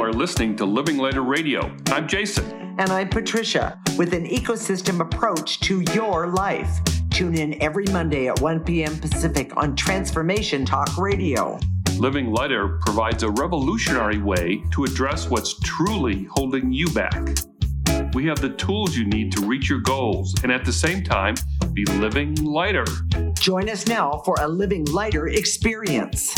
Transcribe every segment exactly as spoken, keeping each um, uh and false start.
are listening to Living Lighter Radio. I'm Jason. And I'm Patricia, with an ecosystem approach to your life. Tune in every Monday at one p.m. Pacific on Transformation Talk Radio. Living Lighter provides a revolutionary way to address what's truly holding you back. We have the tools you need to reach your goals and at the same time be living lighter. Join us now for a Living Lighter experience.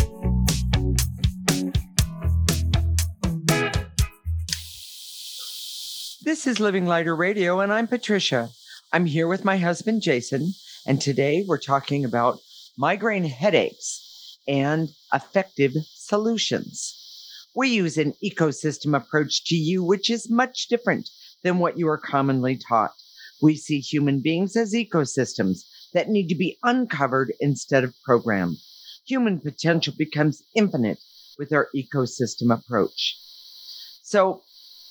This is Living Lighter Radio, and I'm Patricia. I'm here with my husband, Jason, and today we're talking about migraine headaches and effective solutions. We use an ecosystem approach to you, which is much different than what you are commonly taught. We see human beings as ecosystems that need to be uncovered instead of programmed. Human potential becomes infinite with our ecosystem approach. So,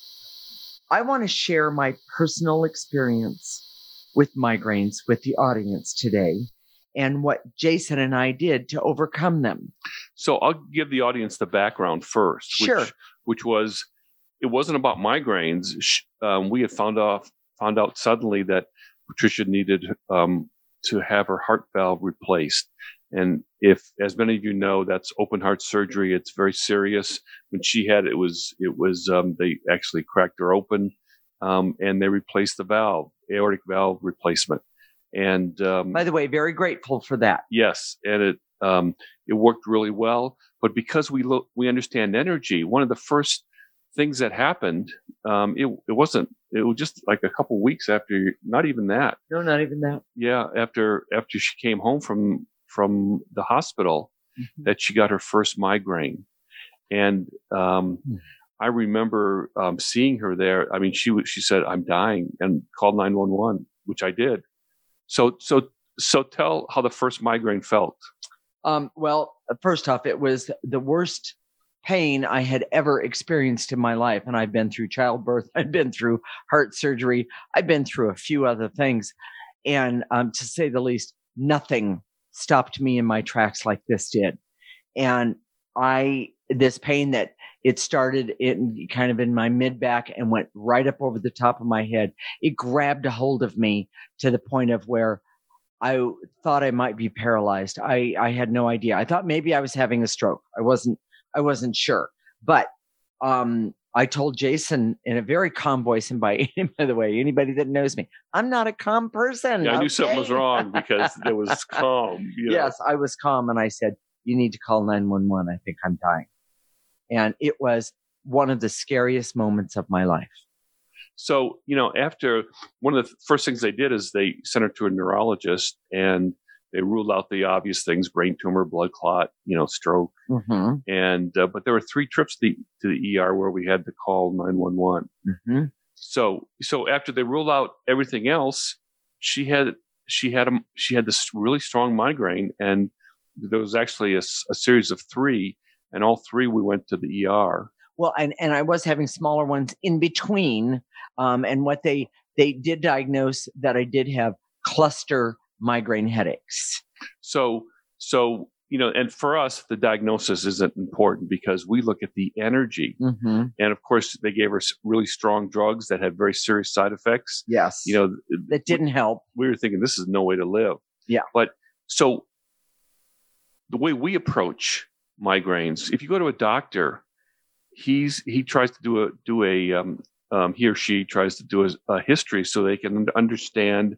I want to share my personal experience with migraines with the audience today and what Jason and I did to overcome them. So I'll give the audience the background first. Sure. Which, which was, it wasn't about migraines. Um, we had found out, found out suddenly that Patricia needed um, to have her heart valve replaced. And if, as many of you know, that's open heart surgery. It's very serious. When she had it, it was, it was, um, they actually cracked her open, um, and they replaced the valve, aortic valve replacement. And, um, by the way, very grateful for that. Yes. And it, um, it worked really well. But because we look, we understand energy, one of the first things that happened, um, it, it wasn't, it was just like a couple of weeks after, not even that. No, not even that. Yeah. After, after she came home from, from the hospital, mm-hmm. that she got her first migraine. And, um, mm-hmm. I remember, um, seeing her there. I mean, she was, she said, I'm dying, and called nine one one, which I did. So, so, so tell how the first migraine felt. Um, well, first off, it was the worst pain I had ever experienced in my life. And I've been through childbirth. I've been through heart surgery. I've been through a few other things. And, um, to say the least, nothing stopped me in my tracks like this did. And I, this pain that it started in kind of in my mid back and went right up over the top of my head. It grabbed a hold of me to the point of where I thought I might be paralyzed. I, I had no idea. I thought maybe I was having a stroke. I wasn't, I wasn't sure, but, um, I told Jason in a very calm voice, and by, by the way, anybody that knows me, I'm not a calm person. Yeah, I okay? knew something was wrong because it was calm. You know? Yes, I was calm, and I said, you need to call nine one one. I think I'm dying. And it was one of the scariest moments of my life. So, you know, after, one of the first things they did is they sent her to a neurologist, and they ruled out the obvious things: brain tumor, blood clot, you know, stroke. Mm-hmm. And, uh, but there were three trips to the, to the E R where we had to call nine one one. Mm-hmm. So, so after they ruled out everything else, she had, she had a, she had this really strong migraine, and there was actually a, a series of three, and all three we went to the E R. Well, and, and I was having smaller ones in between. Um, and what they, they did diagnose that I did have cluster migraine headaches. So, so, you know, and for us, the diagnosis isn't important because we look at the energy. Mm-hmm. And of course, they gave her really strong drugs that had very serious side effects. Yes. You know, that didn't we, help. We were thinking this is no way to live. Yeah. But so the way we approach migraines, if you go to a doctor, he's, he tries to do a, do a, um, um, he or she tries to do a, a history so they can understand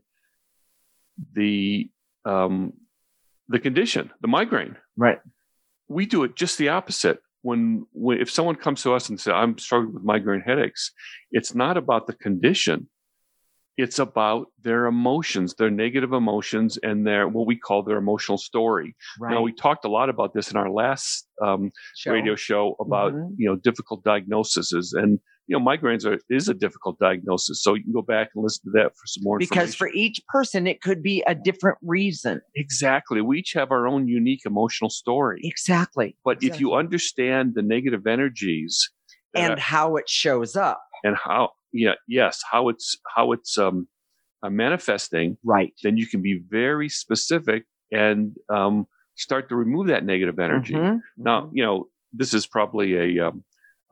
the, um, the condition, the migraine. Right. We do it just the opposite. When, when, if someone comes to us and says, I'm struggling with migraine headaches, it's not about the condition. It's about their emotions, their negative emotions, and their, what we call their emotional story. Right. Now, we talked a lot about this in our last um, show. radio show about, mm-hmm. you know, difficult diagnoses. And, you know, migraines are, is a difficult diagnosis. So you can go back and listen to that for some more information. Because for each person, it could be a different reason. Exactly. We each have our own unique emotional story. Exactly. But exactly. if you understand the negative energies. And uh, how it shows up. And how, yeah, yes, how it's, how it's um, uh, manifesting. Right. Then you can be very specific and um, start to remove that negative energy. Mm-hmm. Now, you know, this is probably a, um,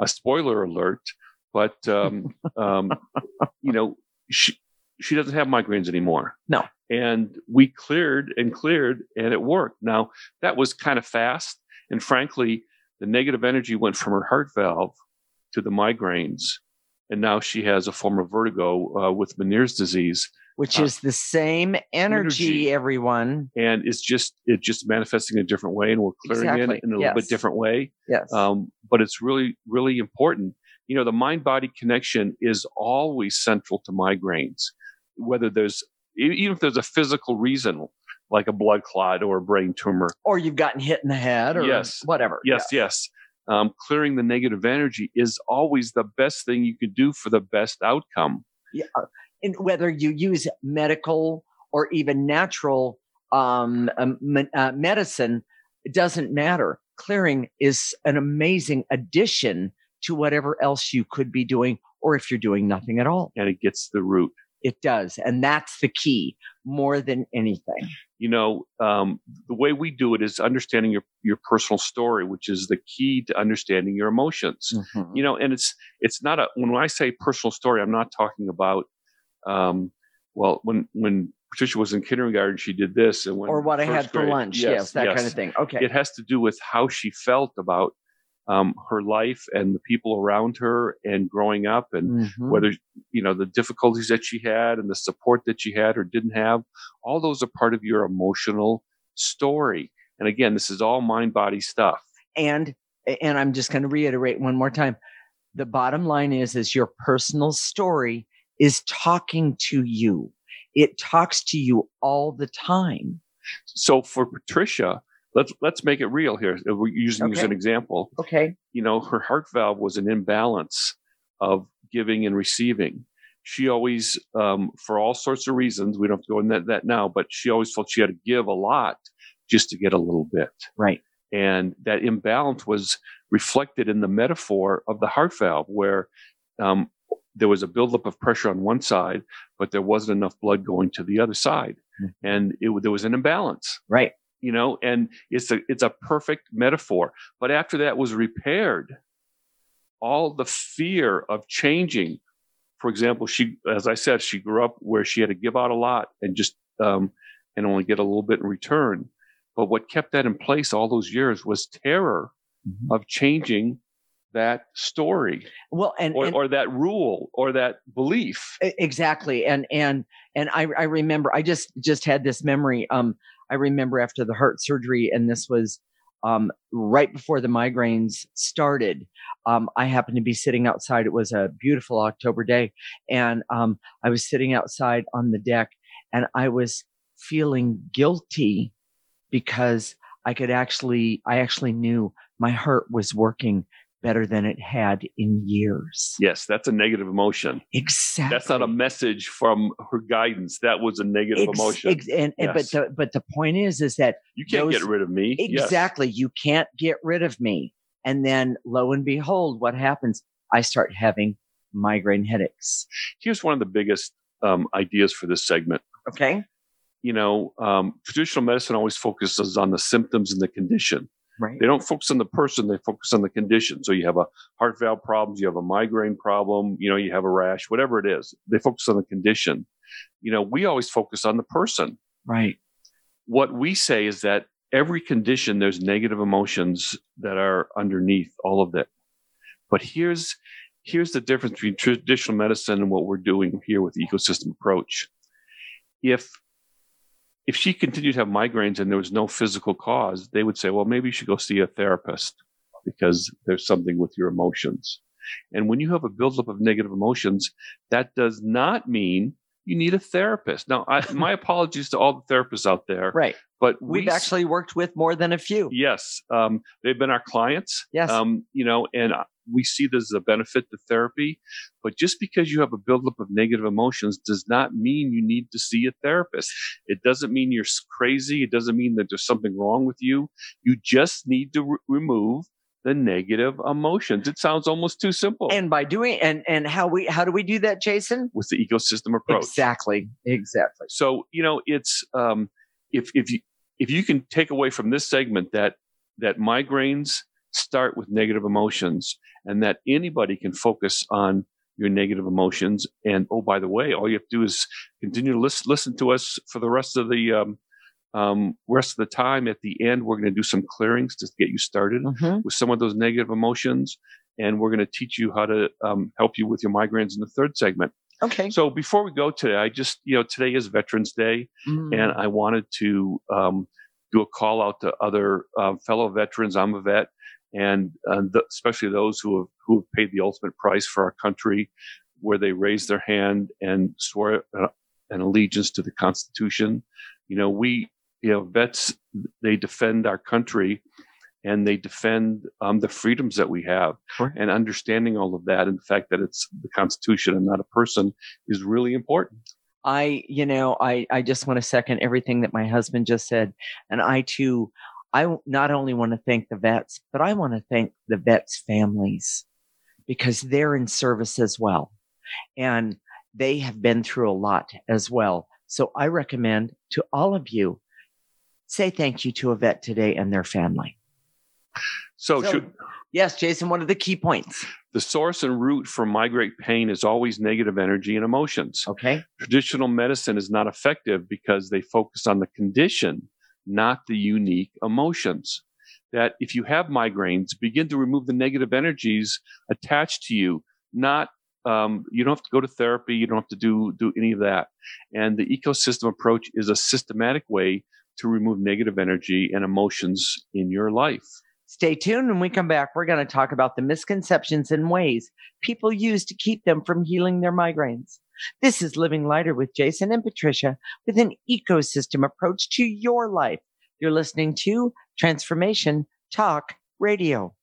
a spoiler alert, but um, um, you know, she she doesn't have migraines anymore. No. And we cleared and cleared, and it worked. Now, that was kind of fast. And frankly, the negative energy went from her heart valve to the migraines. And now she has a form of vertigo uh, with Meniere's disease. Which uh, is the same energy, energy, everyone. And it's just it's just manifesting in a different way, and we're clearing exactly. it in a yes. little bit different way. Yes. Um, but it's really, really important. You know, the mind-body connection is always central to migraines, whether there's even if there's a physical reason, like a blood clot or a brain tumor. Or you've gotten hit in the head or yes. whatever. Yes, yeah. yes. Um, clearing the negative energy is always the best thing you could do for the best outcome. Yeah. And whether you use medical or even natural um, um, uh, medicine, it doesn't matter. Clearing is an amazing addition to whatever else you could be doing, or if you're doing nothing at all. And it gets to the root. It does. And that's the key more than anything. You know, um, the way we do it is understanding your, your personal story, which is the key to understanding your emotions. Mm-hmm. You know, and it's, it's not a, when I say personal story, I'm not talking about, um, well, when, when Patricia was in kindergarten, she did this. And when or what I had grade, for lunch. Yes, yes that yes. kind of thing. Okay. It has to do with how she felt about Um, her life and the people around her and growing up and mm-hmm. whether, you know, the difficulties that she had and the support that she had or didn't have, all those are part of your emotional story. And again, this is all mind body stuff. And, and I'm just going to reiterate one more time. The bottom line is, is your personal story is talking to you. It talks to you all the time. So for Patricia, Let's let's make it real here. We're using okay. as an example. Okay. You know, her heart valve was an imbalance of giving and receiving. She always, um, for all sorts of reasons, we don't have to go into that, that now, but she always felt she had to give a lot just to get a little bit. Right. And that imbalance was reflected in the metaphor of the heart valve, where um, there was a buildup of pressure on one side, but there wasn't enough blood going to the other side, mm-hmm. and it, there was an imbalance. Right. You know, and it's a it's a perfect metaphor. But after that was repaired, all the fear of changing. For example, she, as I said, she grew up where she had to give out a lot and just um, and only get a little bit in return. But what kept that in place all those years was terror mm-hmm. of changing that story. Well, and or, and or that rule or that belief. Exactly. And and and I, I remember I just just had this memory. Um, I remember after the heart surgery, and this was um, right before the migraines started. Um, I happened to be sitting outside. It was a beautiful October day, and um, I was sitting outside on the deck, and I was feeling guilty because I could actually, I actually knew my heart was working better than it had in years. Yes, that's a negative emotion. Exactly. That's not a message from her guidance. That was a negative ex- emotion. Ex- and, and yes. but the but the point is, is that you can't those, get rid of me. Exactly, yes. You can't get rid of me. And then, lo and behold, what happens? I start having migraine headaches. Here's one of the biggest um, ideas for this segment. Okay. You know, um, traditional medicine always focuses on the symptoms and the condition. Right. They don't focus on the person, they focus on the condition. So you have a heart valve problem, you have a migraine problem, you know, you have a rash, whatever it is. They focus on the condition. You know, we always focus on the person. Right. What we say is that every condition, there's negative emotions that are underneath all of that. But here's here's the difference between traditional medicine and what we're doing here with the ecosystem approach. If If she continued to have migraines and there was no physical cause, they would say, well, maybe you should go see a therapist because there's something with your emotions. And when you have a buildup of negative emotions, that does not mean you need a therapist. Now, I, my apologies to all the therapists out there. Right. But we've we, actually worked with more than a few. Yes. Um, they've been our clients. Yes. Um, you know, and we see this as a benefit to therapy. But just because you have a buildup of negative emotions does not mean you need to see a therapist. It doesn't mean you're crazy. It doesn't mean that there's something wrong with you. You just need to re- remove the negative emotions. It sounds almost too simple. And by doing and and how we how do we do that, Jason? With the ecosystem approach. Exactly. Exactly. So, you know, it's um if if you if you can take away from this segment that that migraines start with negative emotions, and that anybody can focus on your negative emotions. And oh, by the way, all you have to do is continue to listen, listen to us for the rest of the um, um, rest of the time. At the end, we're going to do some clearings to get you started mm-hmm. with some of those negative emotions, and we're going to teach you how to um, help you with your migraines in the third segment. Okay. So before we go today, I just, you know, today is Veterans Day, mm. and I wanted to um, do a call out to other uh, fellow veterans. I'm a vet, and uh, the, especially those who have who have paid the ultimate price for our country, where they raised their hand and swore uh, an allegiance to the Constitution. You know, we, you know, vets, they defend our country. And they defend um, the freedoms that we have. Sure. And understanding all of that and the fact that it's the Constitution and not a person is really important. I, you know, I, I just want to second everything that my husband just said. And I too, I not only want to thank the vets, but I want to thank the vets' families because they're in service as well. And they have been through a lot as well. So I recommend to all of you, say thank you to a vet today and their family. So, so should, yes, Jason, what are the key points? The source and root for migraine pain is always negative energy and emotions. Okay. Traditional medicine is not effective because they focus on the condition, not the unique emotions. That if you have migraines, begin to remove the negative energies attached to you. Not um, you don't have to go to therapy. You don't have to do do any of that. And the ecosystem approach is a systematic way to remove negative energy and emotions in your life. Stay tuned. When we come back, we're going to talk about the misconceptions and ways people use to keep them from healing their migraines. This is Living Lighter with Jason and Patricia with an ecosystem approach to your life. You're listening to Transformation Talk Radio.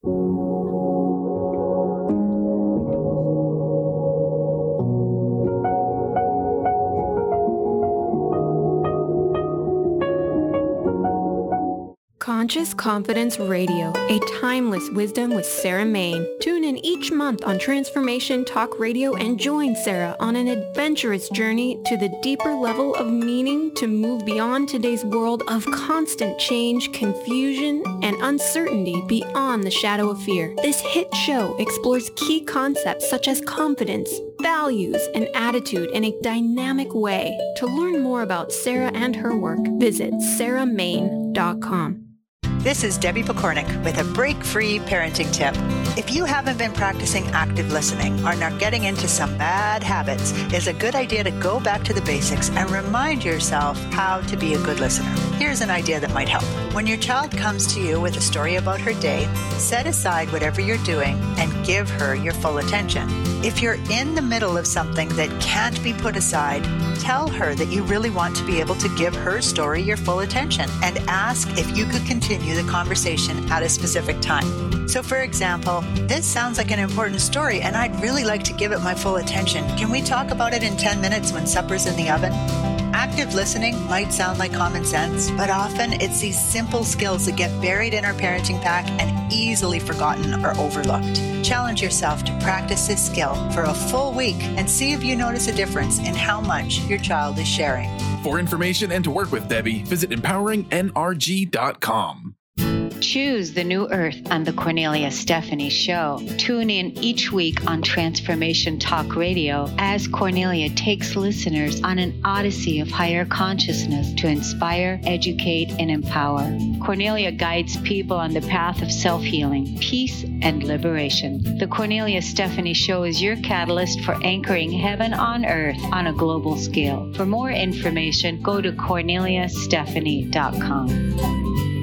Conscious Confidence Radio, a timeless wisdom with Sarah Main. Tune in each month on Transformation Talk Radio and join Sarah on an adventurous journey to the deeper level of meaning to move beyond today's world of constant change, confusion, and uncertainty beyond the shadow of fear. This hit show explores key concepts such as confidence, values, and attitude in a dynamic way. To learn more about Sarah and her work, visit sarah main dot com. This is Debbie Pokornik with a break-free parenting tip. If you haven't been practicing active listening or are getting into some bad habits, it's a good idea to go back to the basics and remind yourself how to be a good listener. Here's an idea that might help. When your child comes to you with a story about her day, set aside whatever you're doing and give her your full attention. If you're in the middle of something that can't be put aside, tell her that you really want to be able to give her story your full attention and ask if you could continue the conversation at a specific time. So for example, this sounds like an important story and I'd really like to give it my full attention. Can we talk about it in ten minutes when supper's in the oven? Active listening might sound like common sense, but often it's these simple skills that get buried in our parenting pack and easily forgotten or overlooked. Challenge yourself to practice this skill for a full week and see if you notice a difference in how much your child is sharing. For information and to work with Debbie, visit empowering N R G dot com. Choose the new earth on the Cornelia Stephanie Show. Tune in each week on Transformation Talk Radio as Cornelia takes listeners on an odyssey of higher consciousness to inspire, educate, and empower. Cornelia guides people on the path of self-healing, peace, and liberation. The Cornelia Stephanie Show is your catalyst for anchoring heaven on earth on a global scale. For more information, go to cornelia stephanie dot com.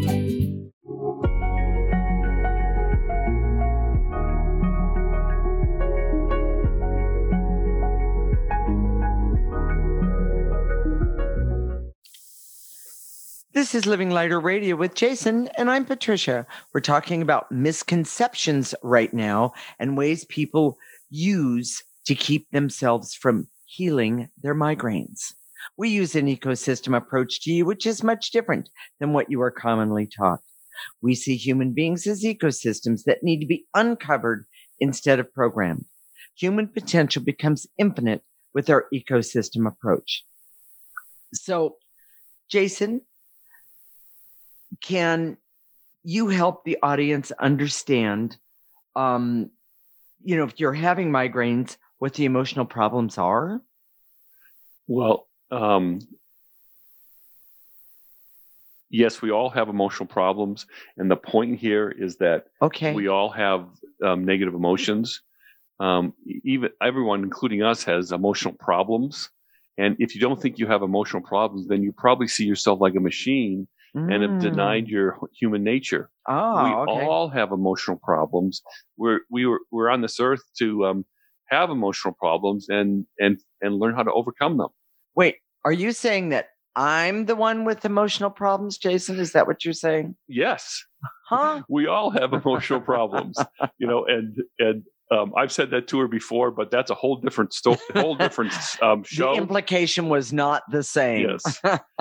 This is Living Lighter Radio with Jason, and I'm Patricia. We're talking about misconceptions right now and ways people use to keep themselves from healing their migraines. We use an ecosystem approach to you, which is much different than what you are commonly taught. We see human beings as ecosystems that need to be uncovered instead of programmed. Human potential becomes infinite with our ecosystem approach. So, Jason, can you help the audience understand, um, you know, if you're having migraines, what the emotional problems are? Well, um, yes, we all have emotional problems. And the point here is that okay. we all have um, negative emotions. Um, even everyone, including us, has emotional problems. And if you don't think you have emotional problems, then you probably see yourself like a machine mm. and have denied your human nature. Oh, we okay. all have emotional problems. We're we were we're on this earth to um, have emotional problems and and and learn how to overcome them. Wait, are you saying that I'm the one with emotional problems, Jason? Is that what you're saying? Yes. Huh? We all have emotional problems, you know, and and. Um, I've said that to her before, but that's a whole different story, whole different um, show. The implication was not the same. Yes.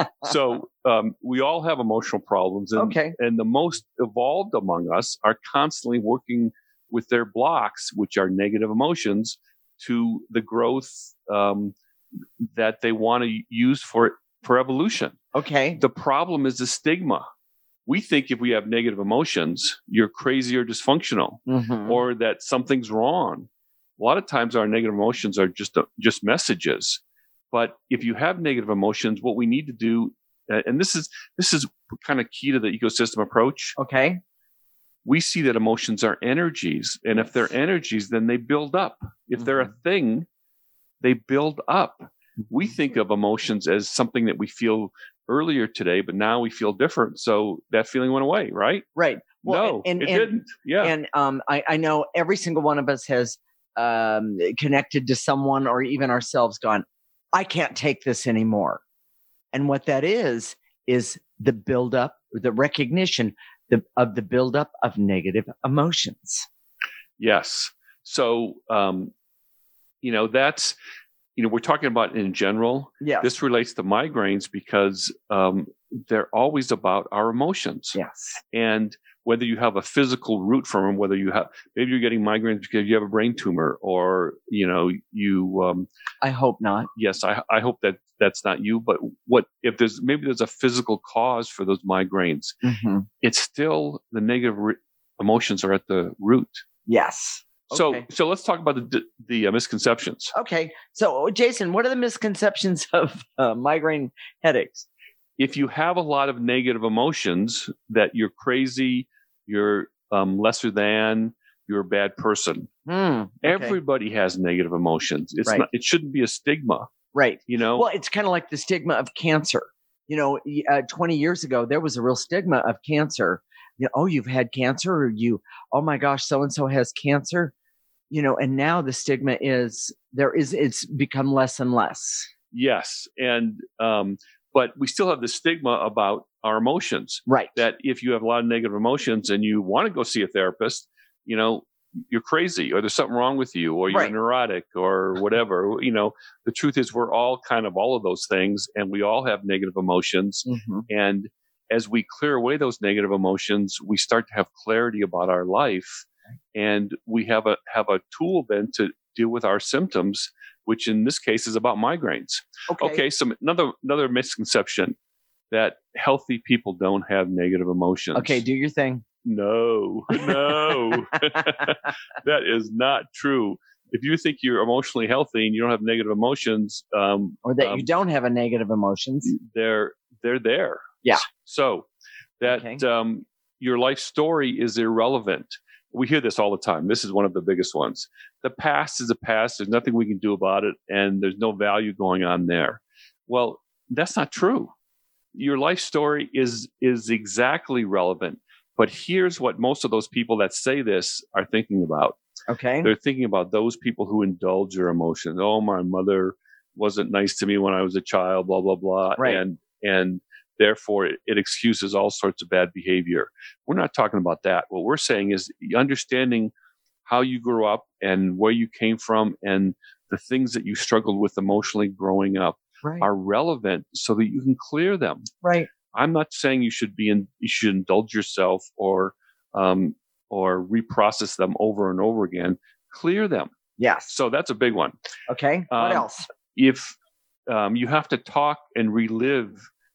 So um, we all have emotional problems, and, okay. and the most evolved among us are constantly working with their blocks, which are negative emotions, to the growth um, that they want to use for for evolution. Okay. The problem is the stigma. We think if we have negative emotions, you're crazy or dysfunctional, mm-hmm. or that something's wrong. A lot of times our negative emotions are just, uh, just messages. But if you have negative emotions, what we need to do, uh, and this is, this is kind of key to the ecosystem approach. Okay. We see that emotions are energies. And if they're energies, then they build up. If mm-hmm. they're a thing, they build up. We think of emotions as something that we feel earlier today, but now we feel different. So that feeling went away, right? Right. Well, no, and, and, it and, didn't. Yeah. And um, I, I know every single one of us has um, connected to someone or even ourselves gone, I can't take this anymore. And what that is, is the buildup, the recognition the, of the buildup of negative emotions. Yes. So, um, you know, that's, you know, we're talking about in general. Yeah. This relates to migraines because um, they're always about our emotions. Yes. And whether you have a physical root from them, whether you have, maybe you're getting migraines because you have a brain tumor, or, you know, you. Um, I hope not. Yes, I, I hope that that's not you. But what if there's maybe there's a physical cause for those migraines? Mm-hmm. It's still the negative re- emotions are at the root. Yes. So, okay. so let's talk about the the uh, misconceptions. Okay. So, Jason, what are the misconceptions of uh, migraine headaches? If you have a lot of negative emotions, that you're crazy, you're um, lesser than, you're a bad person. Mm, okay. Everybody has negative emotions. It's right. not. It shouldn't be a stigma. Right. You know. Well, it's kind of like the stigma of cancer. You know, uh, twenty years ago, there was a real stigma of cancer. You know, oh, you've had cancer, or you, oh my gosh, so and so has cancer. You know, and now the stigma is there is it's become less and less. Yes, and um, but we still have the stigma about our emotions. Right. That if you have a lot of negative emotions and you want to go see a therapist, you know, you're crazy, or there's something wrong with you, or you're right. neurotic, or whatever. You know, the truth is we're all kind of all of those things, and we all have negative emotions. Mm-hmm. And as we clear away those negative emotions, we start to have clarity about our life. And we have a have a tool then to deal with our symptoms, which in this case is about migraines. Okay. Okay. So another another misconception that healthy people don't have negative emotions. Okay, do your thing. No, no, that is not true. If you think you're emotionally healthy and you don't have negative emotions, um, or that um, you don't have a negative emotions, they're they're there. Yeah. So that okay. um, your life story is irrelevant. We hear this all the time. This is one of the biggest ones. The past is the past. There's nothing we can do about it, and there's no value going on there. Well, that's not true. Your life story is is exactly relevant. But here's what most of those people that say this are thinking about. Okay. They're thinking about those people who indulge their emotions. Oh, my mother wasn't nice to me when I was a child, blah, blah, blah. Right. And and therefore, it, it excuses all sorts of bad behavior. We're not talking about that. What we're saying is understanding how you grew up and where you came from and the things that you struggled with emotionally growing up right. are relevant so that you can clear them. Right. I'm not saying you should be in, you should indulge yourself or um, or reprocess them over and over again. Clear them. Yes. So that's a big one. Okay. What um, else? If um, you have to talk and relive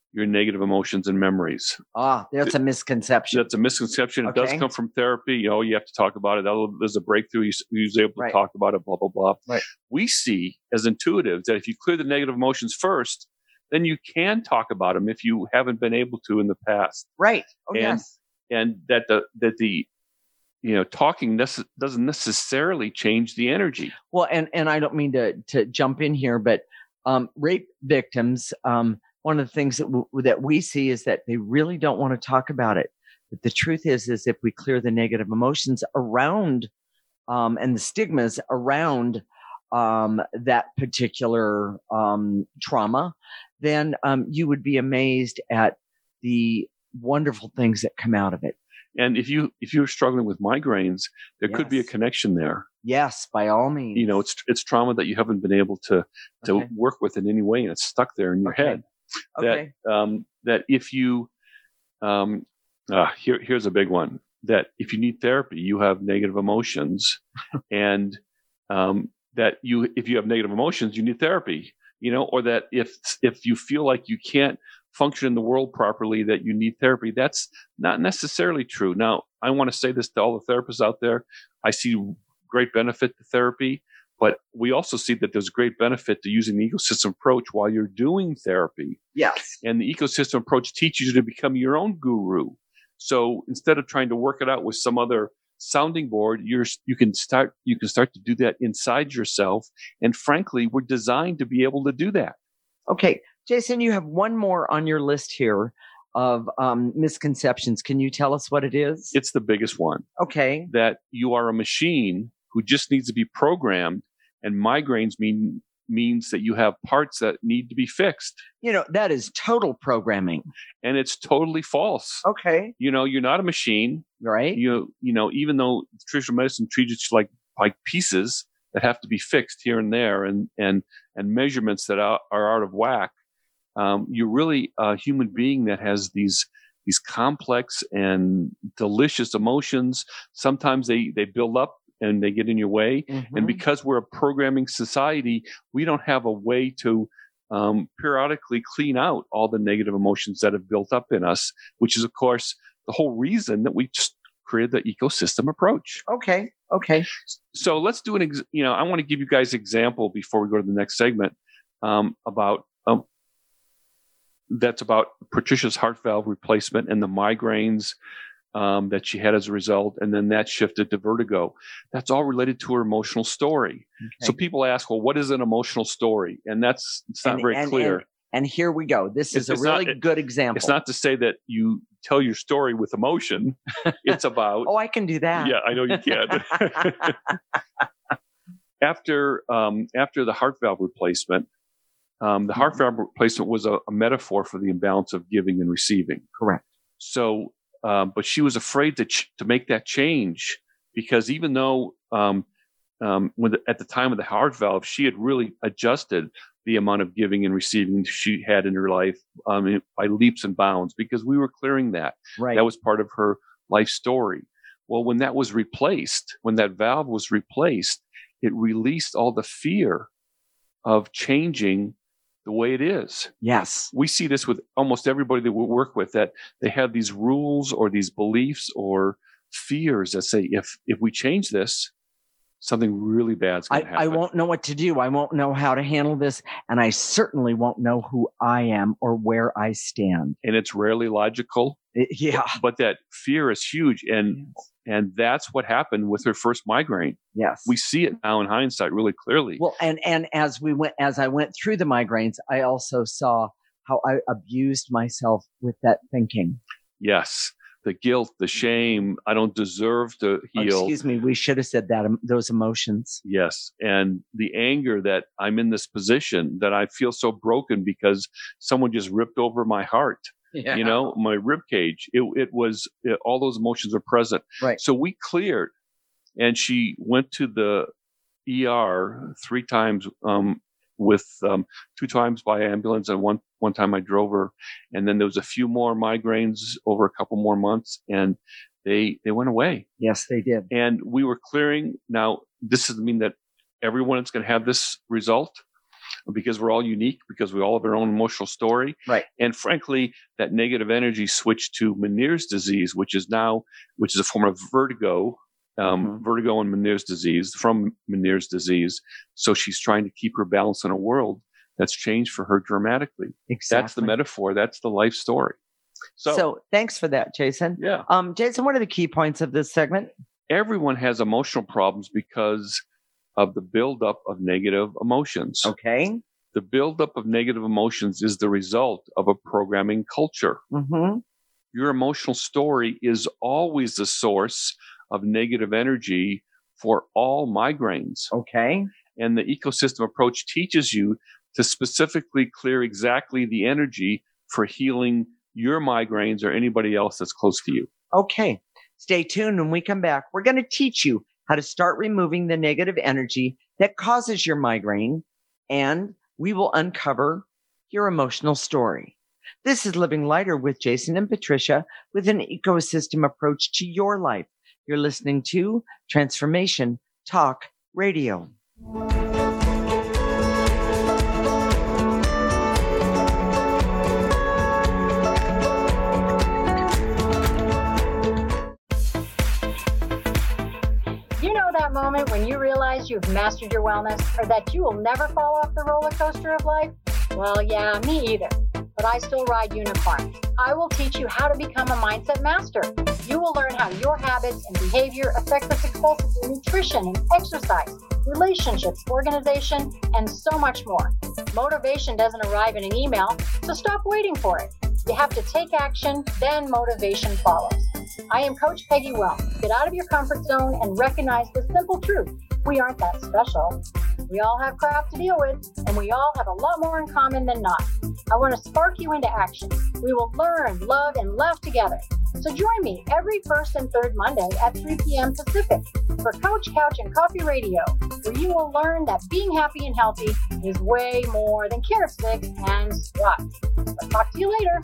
your negative emotions and memories. Ah, that's a misconception. That's a misconception. It Okay. does come from therapy. You know, you have to talk about it. That'll, there's a breakthrough. You, you was able to Right. talk about it, blah, blah, blah. Right. We see as intuitives that if you clear the negative emotions first, then you can talk about them if you haven't been able to in the past. Right. Oh, And- yes. And that the, that the, you know, talking nece- doesn't necessarily change the energy. Well, and, and I don't mean to, to jump in here, but um, rape victims, um, one of the things that, w- that we see is that they really don't want to talk about it. But the truth is, is if we clear the negative emotions around um, and the stigmas around um, that particular um, trauma, then um, you would be amazed at the wonderful things that come out of it. And if you if you're struggling with migraines, there could be a Yes. connection there. Yes, by all means. You know, it's it's trauma that you haven't been able to to Okay. work with in any way, and it's stuck there in your Okay. head. okay. That um, that if you um, uh, here here's a big one. That if you need therapy, you have negative emotions, and um, that you if you have negative emotions, you need therapy. You know, or that if if you feel like you can't function in the world properly, that you need therapy. That's not necessarily true. Now, I want to say this to all the therapists out there. I see great benefit to therapy, but we also see that there's great benefit to using the ecosystem approach while you're doing therapy. Yes. And the ecosystem approach teaches you to become your own guru. So instead of trying to work it out with some other sounding board, you're you can start you can start to do that inside yourself. And frankly, we're designed to be able to do that. Okay, Jason, you have one more on your list here of um, misconceptions. Can you tell us what it is? It's the biggest one. Okay. That you are a machine who just needs to be programmed, and migraines mean means that you have parts that need to be fixed. You know, that is total programming. And it's totally false. Okay. You know, you're not a machine. Right. You you know, even though traditional medicine treats you like like pieces that have to be fixed here and there, and and and measurements that are, are out of whack, um, you're really a human being that has these these complex and delicious emotions. Sometimes they they build up and they get in your way. Mhm. And because we're a programming society, we don't have a way to um, periodically clean out all the negative emotions that have built up in us, which is, of course, the whole reason that we just created the ecosystem approach. Okay. Okay. So let's do an, ex- you know, I want to give you guys an example before we go to the next segment um, about, um, that's about Patricia's heart valve replacement and the migraines um, that she had as a result. And then that shifted to vertigo. That's all related to her emotional story. Okay. So people ask, well, what is an emotional story? And that's, it's not And- very and- clear. And, and here we go. This It's- is a it's not- really it- good example. It's not to say that you tell your story with emotion. It's about, Oh, I can do that. yeah, I know you can. after um, after the heart valve replacement, um, the heart valve replacement was a, a metaphor for the imbalance of giving and receiving. Correct. So, um, but she was afraid to ch- to make that change because even though um, um, when the, at the time of the heart valve, she had really adjusted the amount of giving and receiving she had in her life um, by leaps and bounds because we were clearing that. Right. That was part of her life story. Well, when that was replaced, when that valve was replaced, it released all the fear of changing the way it is. Yes. We see this with almost everybody that we work with, that they have these rules or these beliefs or fears that say, if if we change this, something really bad's going I, to happen. I won't know what to do. I won't know how to handle this. And I certainly won't know who I am or where I stand. And it's rarely logical. It- yeah. But that fear is huge. And and that's what happened with her first migraine. Yes. We see it now in hindsight really clearly. Well, and and as we went, as I went through the migraines, I also saw how I abused myself with that thinking. Yes. The guilt, the shame, I don't deserve to Oh, heal. excuse me, we should have said that. um, Those emotions. Yes. And the anger that I'm in this position, that I feel so broken because someone just ripped over my heart, Yeah. you know, my rib cage. It, it was, it, all those emotions are present. Right. So we cleared, and she went to the E R three times, um, with um, two times by ambulance, and one one time I drove her. And then there was a few more migraines over a couple more months, and they they went away. Yes, they did. And we were clearing. Now, this doesn't mean that everyone is going to have this result, because we're all unique, because we all have our own emotional story. Right. And frankly, that negative energy switched to Meniere's disease, which is now, which is a form of vertigo, um, mm-hmm. vertigo and Meniere's disease, from Meniere's disease. So she's trying to keep her balance in a world that's changed for her dramatically. Exactly. That's the metaphor. That's the life story. So, so thanks for that, Jason. Yeah. Um, Jason, what are the key points of this segment? Everyone has emotional problems because of the buildup of negative emotions. Okay. The buildup of negative emotions is the result of a programming culture. Mm-hmm. Your emotional story is always the source of negative energy for all migraines. Okay. And the ecosystem approach teaches you to specifically clear exactly the energy for healing your migraines or anybody else that's close to you. Okay. Stay tuned. When we come back, we're going to teach you how to start removing the negative energy that causes your migraine, and we will uncover your emotional story. This is Living Lighter with Jason and Patricia, with an ecosystem approach to your life. You're listening to Transformation Talk Radio. Moment when you realize you've mastered your wellness, or that you will never fall off the roller coaster of life? Well, yeah, me either. But I still ride unicorns. I will teach you how to become a mindset master. You will learn how your habits and behavior affect the success of your nutrition and exercise, relationships, organization, and so much more. Motivation doesn't arrive in an email, so stop waiting for it. You have to take action, then motivation follows. I am Coach Peggy Wellness. Get out of your comfort zone and recognize the simple truth. We aren't that special. We all have crap to deal with, and we all have a lot more in common than not. I want to spark you into action. We will learn, love, and laugh together. So join me every first and third Monday at three p.m. Pacific for Couch, Couch, and Coffee Radio, where you will learn that being happy and healthy is way more than carrot sticks and squats. I'll talk to you later.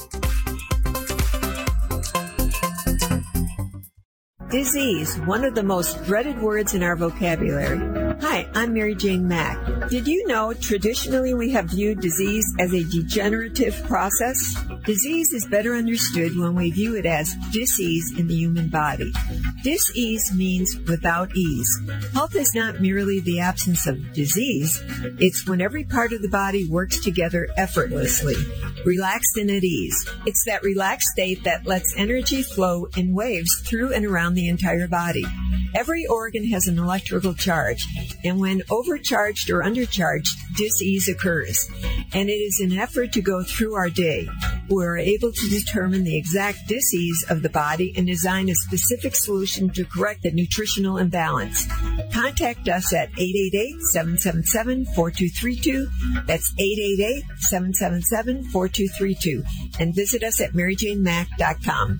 Disease, one of the most dreaded words in our vocabulary. Hi, I'm Mary Jane Mack. Did you know traditionally we have viewed disease as a degenerative process? Disease is better understood when we view it as dis-ease in the human body. Dis-ease means without ease. Health is not merely the absence of disease. It's when every part of the body works together effortlessly, relaxed and at ease. It's that relaxed state that lets energy flow in waves through and around the entire body. Every organ has an electrical charge, and when overcharged or undercharged, dis-ease occurs. And it is an effort to go through our day. We are able to determine the exact dis-ease of the body and design a specific solution to correct the nutritional imbalance. Contact us at eight eight eight, seven seven seven, four two three two. That's eight eight eight, seven seven seven, four two three two. And visit us at mary jane mack dot com.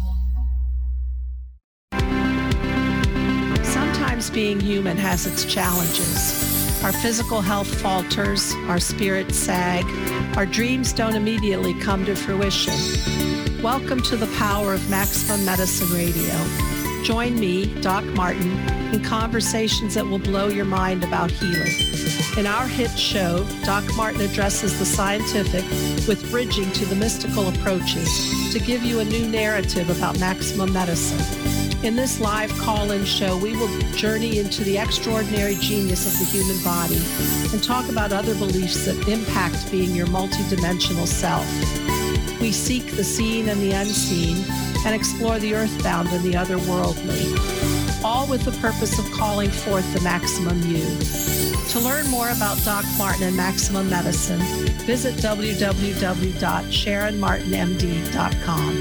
Sometimes being human has its challenges. Our physical health falters, our spirits sag, our dreams don't immediately come to fruition. Welcome to the power of Maximum Medicine Radio. Join me, Doc Martin, in conversations that will blow your mind about healing. In our hit show, Doc Martin addresses the scientific with bridging to the mystical approaches to give you a new narrative about maximum medicine. In this live call-in show, we will journey into the extraordinary genius of the human body and talk about other beliefs that impact being your multidimensional self. We seek the seen and the unseen and explore the earthbound and the otherworldly, all with the purpose of calling forth the maximum you. To learn more about Doc Martin and Maximum Medicine, visit w w w dot sharon martin m d dot com.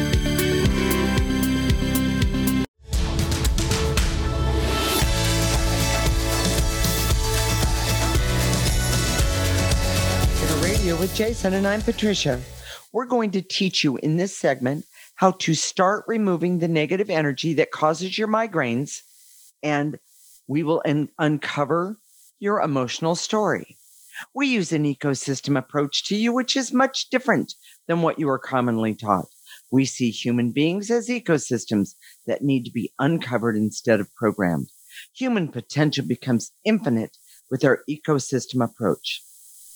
With Jason, and I'm Patricia. We're going to teach you in this segment how to start removing the negative energy that causes your migraines, and we will un- uncover your emotional story. We use an ecosystem approach to you, which is much different than what you are commonly taught. We see human beings as ecosystems that need to be uncovered instead of programmed. Human potential becomes infinite with our ecosystem approach.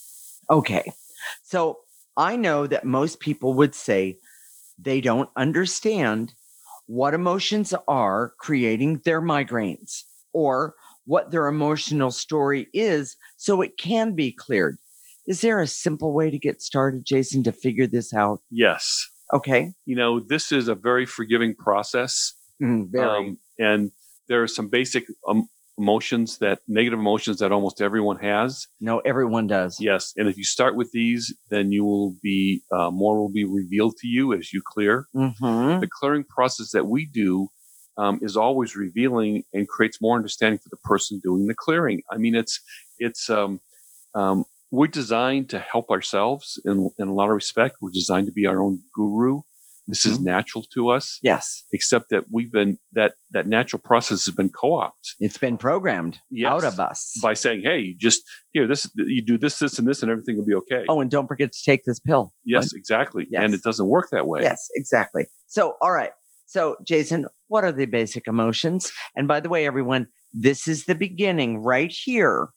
Okay. So I know that most people would say they don't understand what emotions are creating their migraines or what their emotional story is so it can be cleared. Is there a simple way to get started, Jason, to figure this out? Yes. Okay. You know, this is a very forgiving process. Mm, very. Um, and there are some basic um, emotions that, negative emotions that almost everyone has. No, everyone does. Yes. And if you start with these, then you will be, uh, more will be revealed to you as you clear. Mm-hmm. The clearing process that we do um, is always revealing and creates more understanding for the person doing the clearing. I mean, it's, it's, um, um, we're designed to help ourselves in, in a lot of respect. We're designed to be our own guru. This mm-hmm. is natural to us. Yes. Except that we've been, that, that natural process has been co-opted. It's been programmed yes, out of us. By saying, hey, just here, this, you do this, this, and this, and everything will be okay. Oh, and don't forget to take this pill. Yes, what? Exactly. Yes. And it doesn't work that way. Yes, exactly. So, all right. So, Jason, what are the basic emotions? And by the way, everyone, this is the beginning right here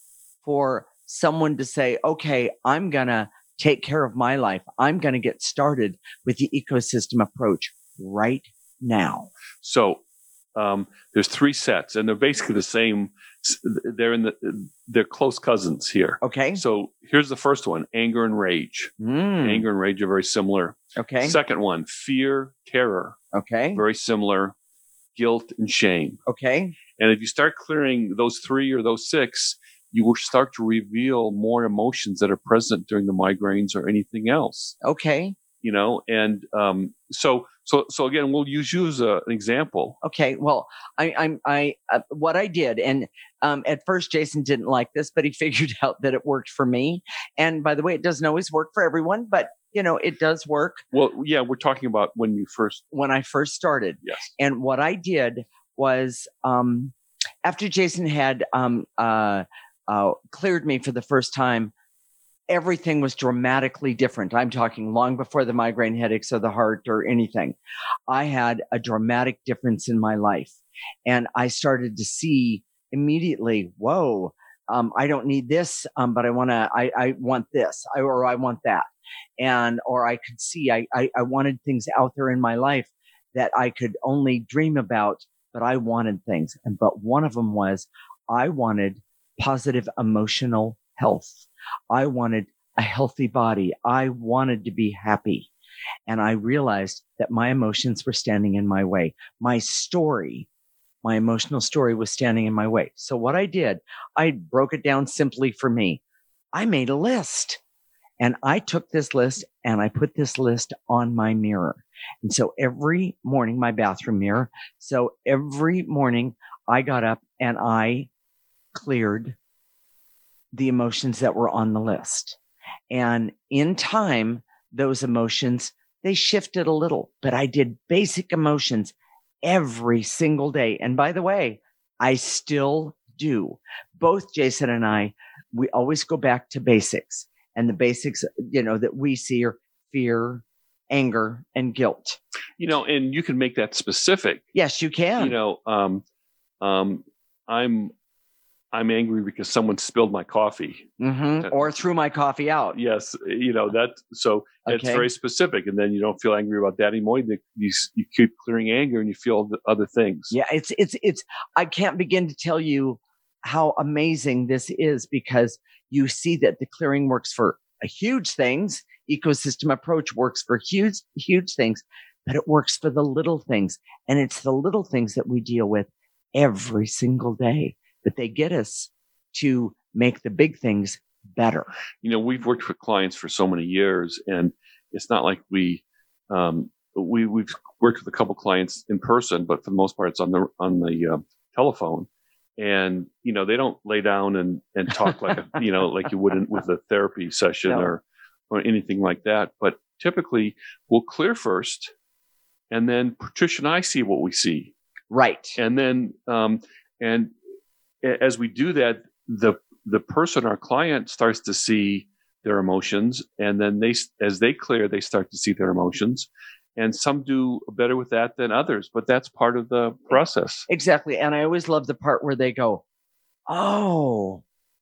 for someone to say, okay, I'm going to take care of my life. I'm going to get started with the ecosystem approach right now. So um, there's three sets, and they're basically the same. They're in the they're close cousins here. Okay. So here's the first one: anger and rage. Mm. Anger and rage are very similar. Okay. Second one: fear, terror. Okay. Very similar. Guilt and shame. Okay. And if you start clearing those three or those six, you will start to reveal more emotions that are present during the migraines or anything else. Okay. You know, and um, so so so again, we'll use you as a, an example. Okay. Well, I, I'm I uh, what I did, and um, at first Jason didn't like this, but he figured out that it worked for me. And by the way, it doesn't always work for everyone, but you know, it does work. Well, yeah, we're talking about when you first when I first started. Yes. And what I did was um, after Jason had um, uh, uh, cleared me for the first time, everything was dramatically different. I'm talking long before the migraine headaches or the heart or anything. I had a dramatic difference in my life. And I started to see immediately, whoa, um, I don't need this, um, but I want to, I, I want this, I, or I want that. And, or I could see, I, I, I wanted things out there in my life that I could only dream about, but I wanted things. And, but one of them was, I wanted positive emotional health. I wanted a healthy body. I wanted to be happy. And I realized that my emotions were standing in my way. My story, my emotional story was standing in my way. So what I did, I broke it down simply for me. I made a list. And I took this list and I put this list on my mirror. And so every morning, my bathroom mirror. So every morning I got up and I cleared the emotions that were on the list. And in time, those emotions, they shifted a little, but I did basic emotions every single day. And by the way, I still do. Both Jason and I, we always go back to basics. And the basics, you know, that we see are fear, anger, and guilt. You know, and you can make that specific. Yes, you can. You know, um, um, I'm I'm angry because someone spilled my coffee, mm-hmm. or threw my coffee out. Yes, you know that. So okay. It's very specific, and then you don't feel angry about that anymore. You, you you keep clearing anger, and you feel the other things. Yeah, it's it's it's. I can't begin to tell you how amazing this is, because you see that the clearing works for huge things. Ecosystem approach works for huge, huge things, but it works for the little things. And it's the little things that we deal with every single day, that they get us to make the big things better. You know, we've worked with clients for so many years, and it's not like we, um, we, we've worked with a couple clients in person, but for the most part, it's on the, on the uh, telephone. And, you know, they don't lay down and, and talk like, a, you know, like you wouldn't with a therapy session no. or, or anything like that. But typically we'll clear first, and then Patricia and I see what we see. Right. And then, um, and as we do that, the, the person, our client, starts to see their emotions. And then they, as they clear, they start to see their emotions. And some do better with that than others, but that's part of the process. Exactly. And I always love the part where they go, oh,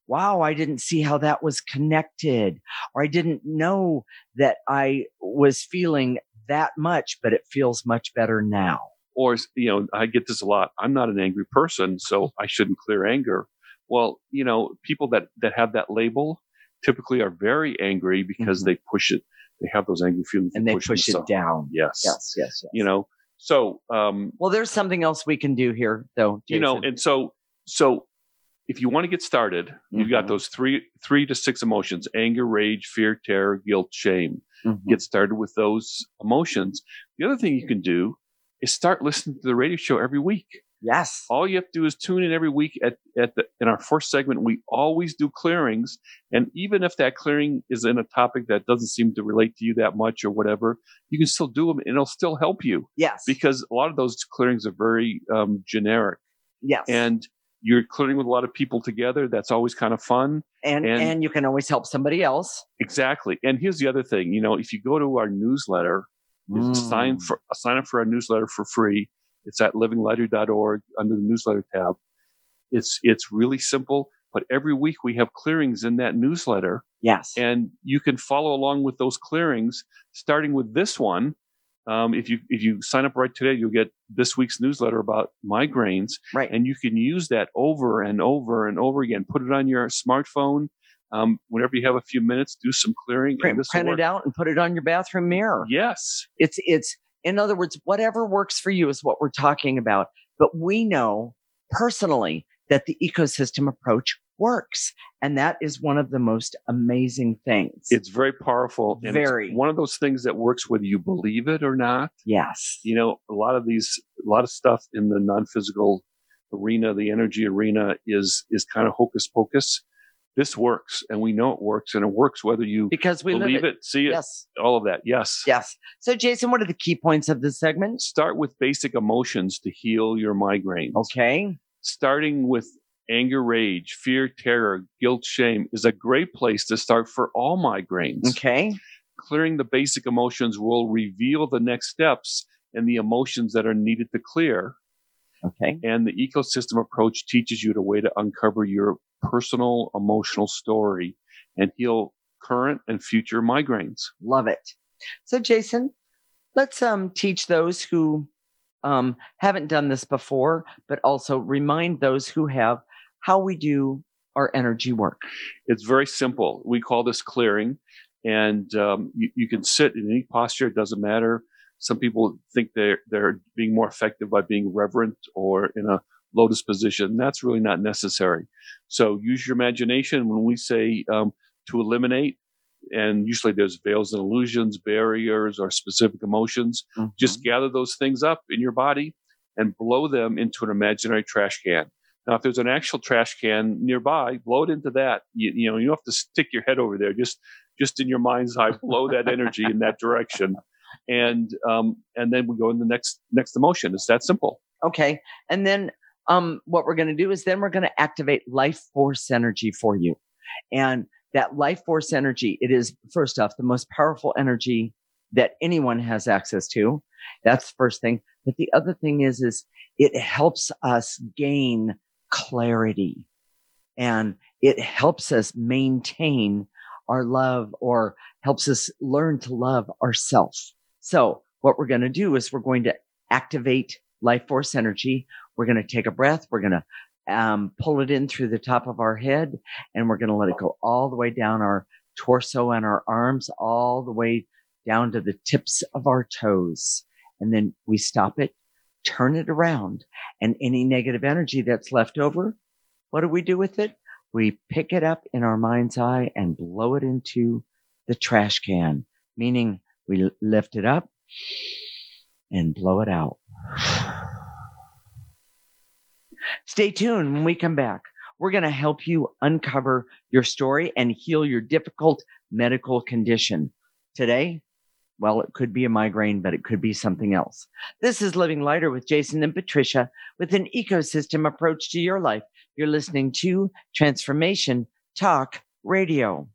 wow, I didn't see how that was connected, or I didn't know that I was feeling that much, but it feels much better now. Or, you know, I get this a lot. I'm not an angry person, so I shouldn't clear anger. Well, you know, people that, that have that label typically are very angry because mm-hmm. they push it. They have those angry feelings. And they push, push it down. Yes. Yes, yes, yes. You know, so. Um, well, there's something else we can do here, though, Jason. You know, and so, so if you want to get started, mm-hmm. you've got those three, three to six emotions: anger, rage, fear, terror, guilt, shame. Mm-hmm. Get started with those emotions. The other thing you can do is start listening to the radio show every week. Yes. All you have to do is tune in every week at, at the, in our first segment. We always do clearings. And even if that clearing is in a topic that doesn't seem to relate to you that much or whatever, you can still do them and it'll still help you. Yes. Because a lot of those clearings are very um, generic. Yes. And you're clearing with a lot of people together. That's always kind of fun. And, and and you can always help somebody else. Exactly. And here's the other thing. You know, if you go to our newsletter, mm. sign for sign up for our newsletter for free. It's at living lighter dot org under the newsletter tab. It's it's really simple, but every week we have clearings in that newsletter. Yes. And you can follow along with those clearings, starting with this one. Um, if you if you sign up right today, you'll get this week's newsletter about migraines. Right. And you can use that over and over and over again. Put it on your smartphone. Um, whenever you have a few minutes, do some clearing. Print, print it out and put it on your bathroom mirror. Yes. It's it's in other words, whatever works for you is what we're talking about. But we know personally that the ecosystem approach works. And that is one of the most amazing things. It's very powerful. And very. It's one of those things that works whether you believe it or not. Yes. You know, a lot of these, a lot of stuff in the non-physical arena, the energy arena is, is kind of hocus pocus. This works, and we know it works, and it works whether you because we believe it. it, see it, yes. all of that. Yes. Yes. So, Jason, what are the key points of this segment? Start with basic emotions to heal your migraines. Okay. Starting with anger, rage, fear, terror, guilt, shame is a great place to start for all migraines. Okay. Clearing the basic emotions will reveal the next steps and the emotions that are needed to clear. Okay. And the ecosystem approach teaches you the way to uncover your personal emotional story and heal current and future migraines. Love it. So, Jason, let's um, teach those who um, haven't done this before, but also remind those who have how we do our energy work. It's very simple. We call this clearing, and um, you, you can sit in any posture. It doesn't matter. Some people think they're, they're being more effective by being reverent or in a lotus position. That's really not necessary. So use your imagination when we say um, to eliminate, and usually there's veils and illusions, barriers, or specific emotions. Mm-hmm. Just gather those things up in your body and blow them into an imaginary trash can. Now, if there's an actual trash can nearby, blow it into that. You, you know, you don't have to stick your head over there. Just, just in your mind's eye, blow that energy in that direction. And um, and then we go in the next next emotion. It's that simple. Okay. And then um, what we're going to do is then we're going to activate life force energy for you. And that life force energy, it is, first off, the most powerful energy that anyone has access to. That's the first thing. But the other thing is, is it helps us gain clarity. And it helps us maintain our love, or helps us learn to love ourselves. So what we're going to do is we're going to activate life force energy. We're going to take a breath. We're going to um, pull it in through the top of our head, and we're going to let it go all the way down our torso and our arms, all the way down to the tips of our toes. And then we stop it, turn it around, and any negative energy that's left over, what do we do with it? We pick it up in our mind's eye and blow it into the trash can, meaning we lift it up and blow it out. Stay tuned. When we come back, we're going to help you uncover your story and heal your difficult medical condition. Today, well, it could be a migraine, but it could be something else. This is Living Lighter with Jason and Patricia, with an ecosystem approach to your life. You're listening to Transformation Talk Radio.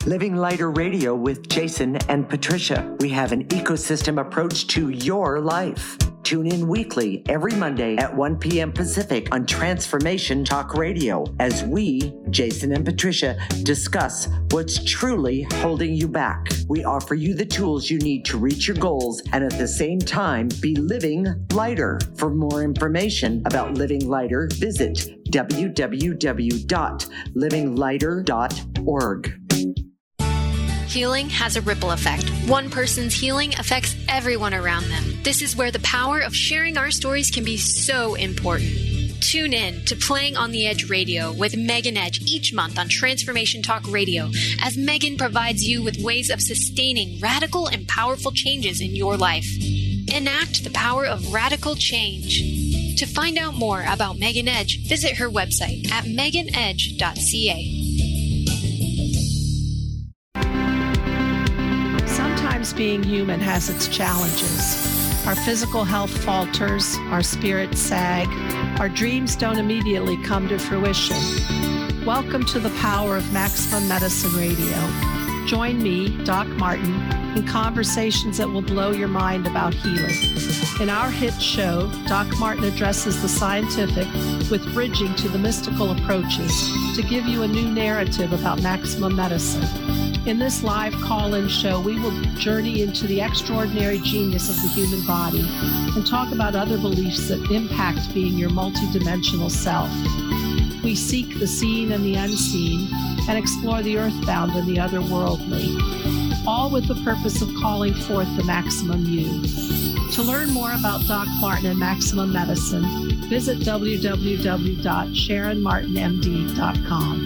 Living Lighter Radio with Jason and Patricia. We have an ecosystem approach to your life. Tune in weekly every Monday at one p.m. Pacific on Transformation Talk Radio as we, Jason and Patricia, discuss what's truly holding you back. We offer you the tools you need to reach your goals and at the same time be living lighter. For more information about Living Lighter, visit w w w dot living lighter dot org. Healing has a ripple effect. One person's healing affects everyone around them. This is where the power of sharing our stories can be so important. Tune in to Playing on the Edge Radio with Megan Edge each month on Transformation Talk Radio as Megan provides you with ways of sustaining radical and powerful changes in your life. Enact the power of radical change. To find out more about Megan Edge, visit her website at megan edge dot c a. Sometimes being human has its challenges. Our physical health falters, our spirits sag, our dreams don't immediately come to fruition. Welcome to the power of Maximum Medicine Radio. Join me, Doc Martin, in conversations that will blow your mind about healing. In our hit show, Doc Martin addresses the scientific with bridging to the mystical approaches to give you a new narrative about maximum medicine. In this live call-in show, we will journey into the extraordinary genius of the human body and talk about other beliefs that impact being your multidimensional self. We seek the seen and the unseen and explore the earthbound and the otherworldly, all with the purpose of calling forth the maximum you. To learn more about Doc Martin and Maximum Medicine, visit w w w dot sharon martin m d dot com.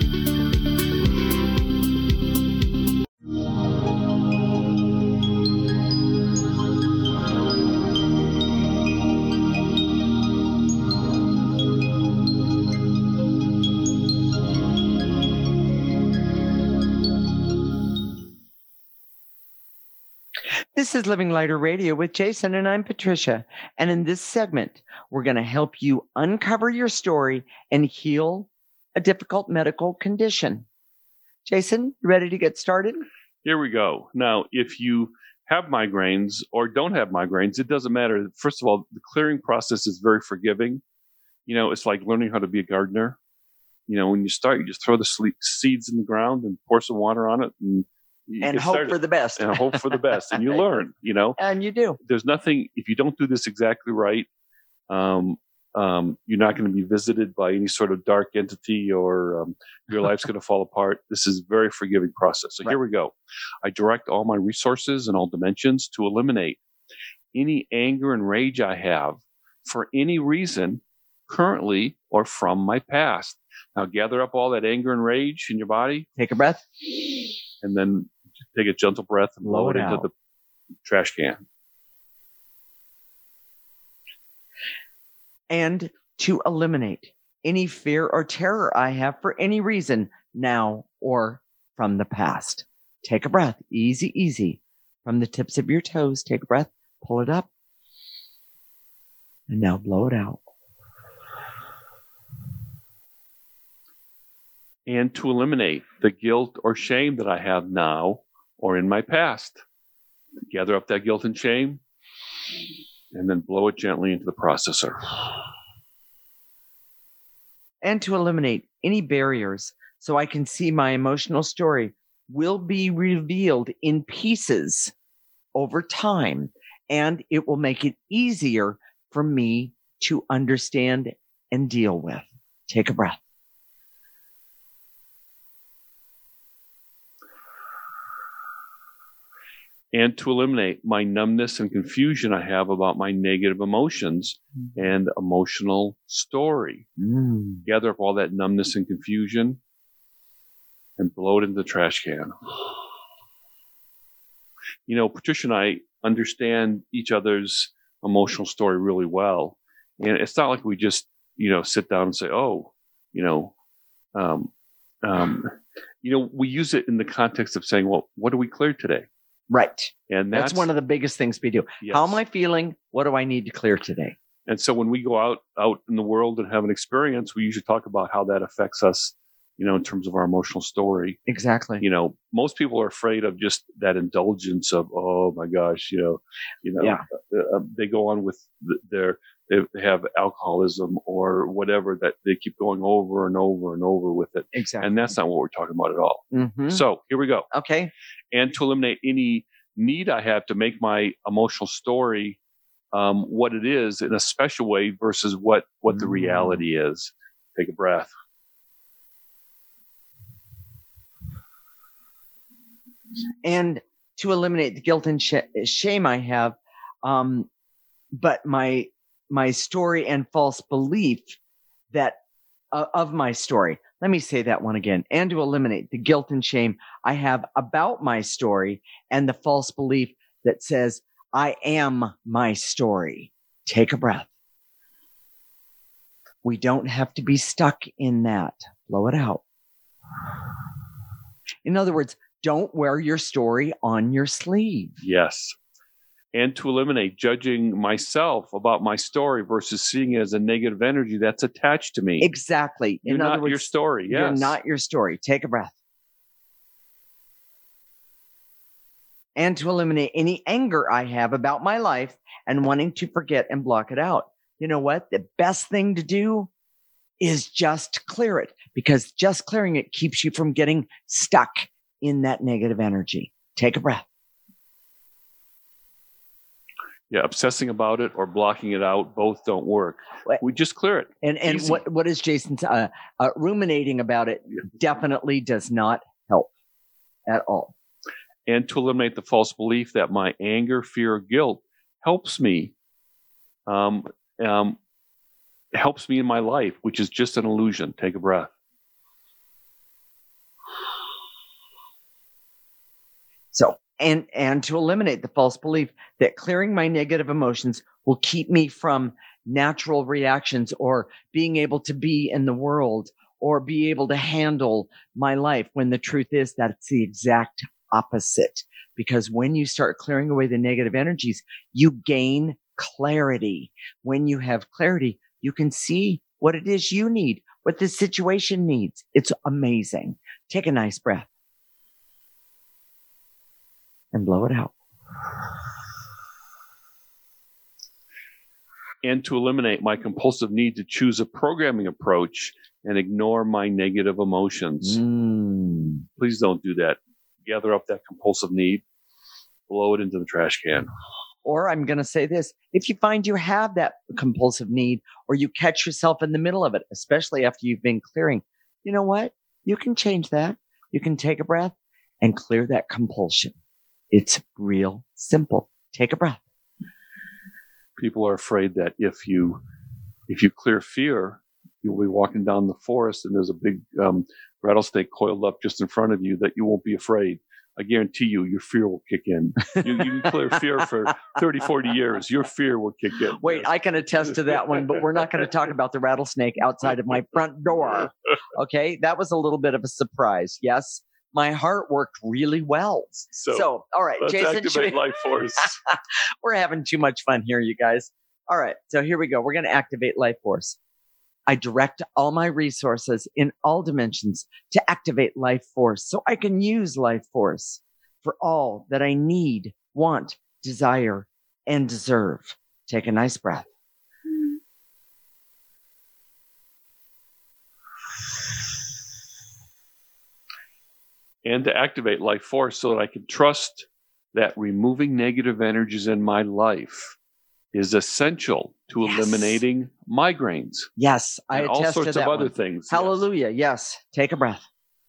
This is Living Lighter Radio with Jason, and I'm Patricia. And in this segment, we're going to help you uncover your story and heal a difficult medical condition. Jason, you ready to get started? Here we go. Now, if you have migraines or don't have migraines, it doesn't matter. First of all, the clearing process is very forgiving. You know, it's like learning how to be a gardener. You know, when you start, you just throw the seeds in the ground and pour some water on it and and hope started. for the best. And hope for the best. And you learn, you know. And you do. There's nothing, if you don't do this exactly right, um, um, you're not going to be visited by any sort of dark entity or um, your life's going to fall apart. This is a very forgiving process. So right. Here we go. I direct all my resources in all dimensions to eliminate any anger and rage I have for any reason currently or from my past. Now gather up all that anger and rage in your body. Take a breath. And then take a gentle breath and blow, blow it, it into the trash can. And to eliminate any fear or terror I have for any reason now or from the past. Take a breath. Easy, easy. From the tips of your toes, take a breath, pull it up, and now blow it out. And to eliminate the guilt or shame that I have now or in my past. Gather up that guilt and shame and then blow it gently into the processor. And to eliminate any barriers so I can see my emotional story will be revealed in pieces over time, and it will make it easier for me to understand and deal with. Take a breath. And to eliminate my numbness and confusion I have about my negative emotions mm. and emotional story. Mm. Gather up all that numbness and confusion and blow it into the trash can. You know, Patricia and I understand each other's emotional story really well. And it's not like we just, you know, sit down and say, oh, you know, um, um, you know, we use it in the context of saying, well, what do we clear today? Right. And that's, that's one of the biggest things we do. Yes. How am I feeling? What do I need to clear today? And so when we go out, out in the world and have an experience, we usually talk about how that affects us, you know, in terms of our emotional story. Exactly. You know, most people are afraid of just that indulgence of, oh my gosh, you know, you know, Yeah. uh, uh, they go on with th- their, they have alcoholism or whatever that they keep going over and over and over with it. Exactly. And that's not what we're talking about at all. Mm-hmm. So here we go. Okay. And to eliminate any need I have to make my emotional story um, what it is in a special way versus what, what the reality is. Take a breath. And to eliminate the guilt and sh- shame I have, um, but my my story and false belief that uh, of my story. Let me say that one again. And to eliminate the guilt and shame I have about my story and the false belief that says I am my story. Take a breath. We don't have to be stuck in that. Blow it out. In other words, don't wear your story on your sleeve. Yes. And to eliminate judging myself about my story versus seeing it as a negative energy that's attached to me. Exactly. You're In not other words, your story. Yes. You're not your story. Take a breath. And to eliminate any anger I have about my life and wanting to forget and block it out. You know what? The best thing to do is just clear it, because just clearing it keeps you from getting stuck in that negative energy. Take a breath. Yeah, obsessing about it or blocking it out, both don't work. We just clear it. And and Easy. what what is Jason's uh, uh, ruminating about it definitely does not help at all. And to eliminate the false belief that my anger, fear, or guilt helps me, um, um, helps me in my life, which is just an illusion. Take a breath. So, and, and to eliminate the false belief that clearing my negative emotions will keep me from natural reactions or being able to be in the world or be able to handle my life, when the truth is that it's the exact opposite. Because when you start clearing away the negative energies, you gain clarity. When you have clarity, you can see what it is you need, what the situation needs. It's amazing. Take a nice breath. And blow it out. And to eliminate my compulsive need to choose a programming approach and ignore my negative emotions. Mm. Please don't do that. Gather up that compulsive need, blow it into the trash can. Or I'm going to say this, if you find you have that compulsive need or you catch yourself in the middle of it, especially after you've been clearing, you know what? You can change that. You can take a breath and clear that compulsion. It's real simple. Take a breath. People are afraid that if you if you clear fear, you'll be walking down the forest and there's a big um, rattlesnake coiled up just in front of you, that you won't be afraid. I guarantee you, your fear will kick in. You, you can clear fear for thirty, forty years. Your fear will kick in. Wait, I can attest to that one, but we're not going to talk about the rattlesnake outside of my front door. Okay, that was a little bit of a surprise. Yes. My heart worked really well. So, so all right, let's Jason. activate we... life force. We're having too much fun here, you guys. All right, so here we go. We're going to activate life force. I direct all my resources in all dimensions to activate life force so I can use life force for all that I need, want, desire, and deserve. Take a nice breath. And to activate life force so that I can trust that removing negative energies in my life is essential to yes. eliminating migraines. Yes, I and attest all sorts to that of other one. things. Hallelujah. Yes. yes. Take a breath.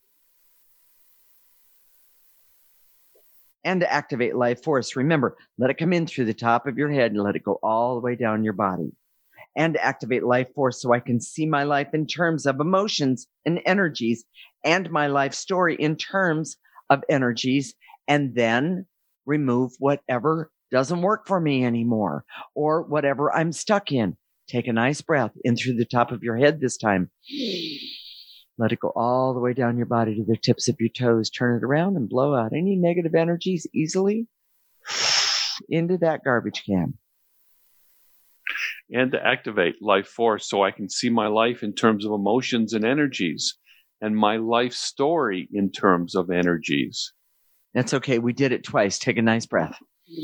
And to activate life force, remember, let it come in through the top of your head and let it go all the way down your body. And to activate life force so I can see my life in terms of emotions and energies, and my life story in terms of energies, and then remove whatever doesn't work for me anymore or whatever I'm stuck in. Take a nice breath in through the top of your head this time. Let it go all the way down your body to the tips of your toes. Turn it around and blow out any negative energies easily into that garbage can. And to activate life force so I can see my life in terms of emotions and energies, and my life story in terms of energies. That's okay. We did it twice. Take a nice breath.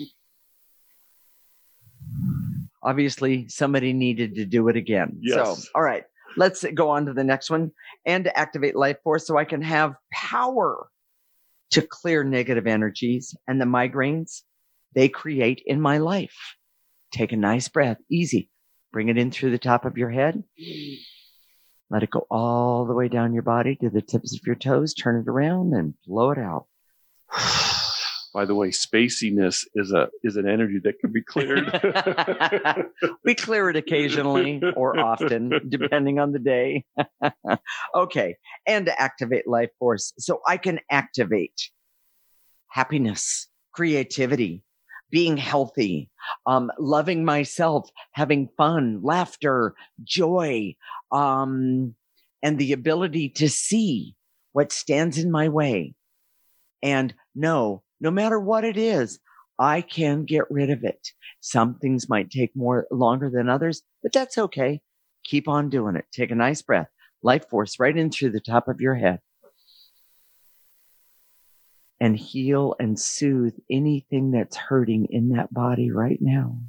Obviously, somebody needed to do it again. Yes. So, all right, let's go on to the next one. And to activate life force so I can have power to clear negative energies and the migraines they create in my life. Take a nice breath. Easy. Bring it in through the top of your head. Let it go all the way down your body to the tips of your toes. Turn it around and blow it out. By the way, spaciness is a is an energy that can be cleared. We clear it occasionally or often, depending on the day. Okay. And to activate life force. So I can activate happiness, creativity, being healthy, um, loving myself, having fun, laughter, joy, um, and the ability to see what stands in my way. And know, no matter what it is, I can get rid of it. Some things might take more longer than others, but that's okay. Keep on doing it. Take a nice breath. Life force right in through the top of your head. And heal and soothe anything that's hurting in that body right now.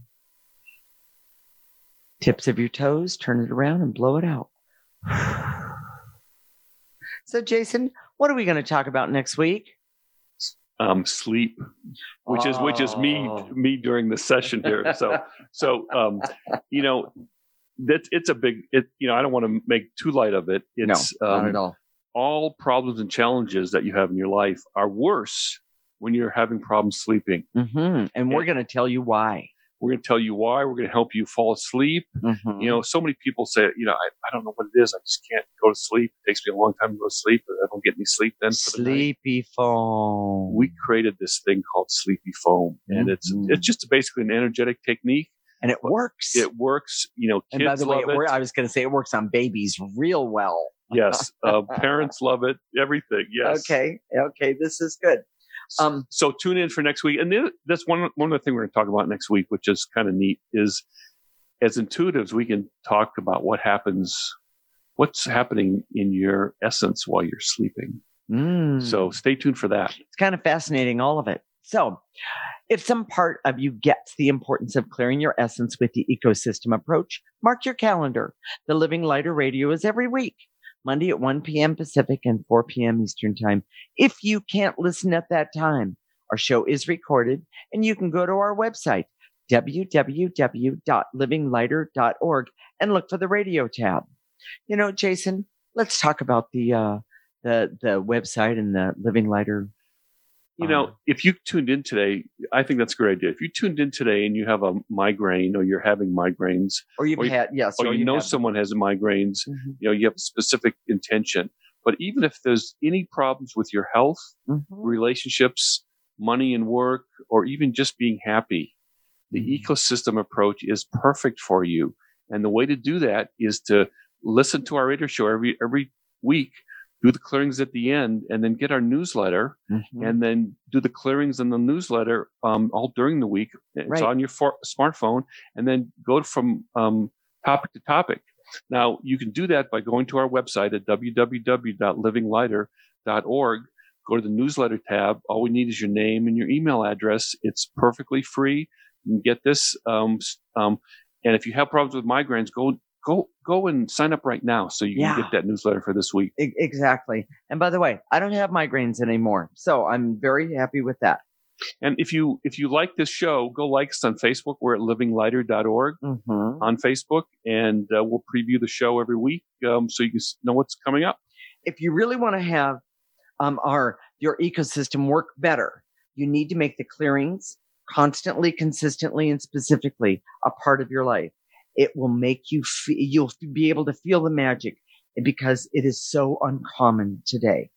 Tips of your toes, turn it around and blow it out. So, Jason, what are we going to talk about next week? Um, sleep, which is which is me me during the session here. So so um, you know, that's it's a big it. You know, I don't want to make too light of it. It's no, not um, at all. All problems and challenges that you have in your life are worse when you're having problems sleeping. Mm-hmm. And we're going to tell you why. We're going to tell you why. We're going to help you fall asleep. Mm-hmm. You know, so many people say, you know, I, I don't know what it is. I just can't go to sleep. It takes me a long time to go to sleep. I don't get any sleep then. For the Sleepy night. foam. We created this thing called Sleepy Foam, and Mm-hmm. it's it's just basically an energetic technique. And it works. It works. You know, kids and by the way, love it it. wor- I was going to say it works on babies real well. Yes, uh, parents love it. Everything. Yes. Okay. Okay. This is good. Um, so tune in for next week. And then that's one, one of the things we're going to talk about next week, which is kind of neat, is as intuitives, we can talk about what happens, what's happening in your essence while you're sleeping. Mm. So stay tuned for that. It's kind of fascinating, all of it. So if some part of you gets the importance of clearing your essence with the ecosystem approach, mark your calendar. The Living Lighter Radio is every week. Monday at one p.m. Pacific and four p.m. Eastern Time. If you can't listen at that time, our show is recorded and you can go to our website, w w w dot living lighter dot org, and look for the radio tab. You know, Jason, let's talk about the uh, the the website and the Living Lighter. You know, if you tuned in today, I think that's a great idea. If you tuned in today and you have a migraine or you're having migraines, or you've or you, had, yes, or, or you you know have someone has migraines, mm-hmm. you know, you have a specific intention. But even if there's any problems with your health, mm-hmm. relationships, money and work, or even just being happy, the mm-hmm. ecosystem approach is perfect for you. And the way to do that is to listen to our radio show every every week. Do the clearings at the end, and then get our newsletter, mm-hmm. and then do the clearings in the newsletter um, all during the week. It's right. on your for- smartphone, and then go from um, topic to topic. Now, you can do that by going to our website at w w w dot living lighter dot org. Go to the newsletter tab. All we need is your name and your email address. It's perfectly free. You can get this. Um, um, and if you have problems with migraines, go Go go and sign up right now so you can Yeah. get that newsletter for this week. E- exactly. And by the way, I don't have migraines anymore, so I'm very happy with that. And if you if you like this show, go like us on Facebook. We're at living lighter dot org Mm-hmm. on Facebook, and uh, we'll preview the show every week um, so you can know what's coming up. If you really want to have um, our your ecosystem work better, you need to make the clearings constantly, consistently, and specifically a part of your life. It will make you feel, you'll be able to feel the magic because it is so uncommon today.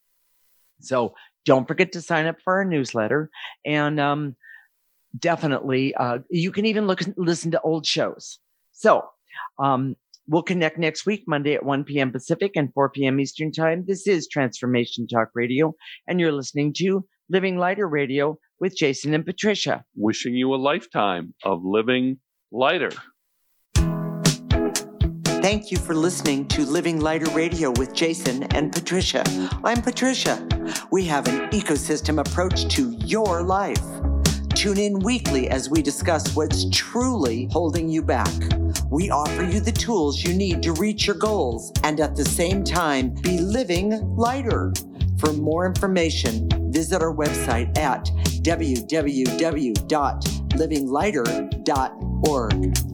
So don't forget to sign up for our newsletter, and um, definitely uh, you can even look listen to old shows. So um, we'll connect next week, Monday at one p.m. Pacific and four p.m. Eastern Time. This is Transformation Talk Radio, and you're listening to Living Lighter Radio with Jason and Patricia. Wishing you a lifetime of living lighter. Thank you for listening to Living Lighter Radio with Jason and Patricia. I'm Patricia. We have an ecosystem approach to your life. Tune in weekly as we discuss what's truly holding you back. We offer you the tools you need to reach your goals and at the same time be living lighter. For more information, visit our website at w w w dot living lighter dot org.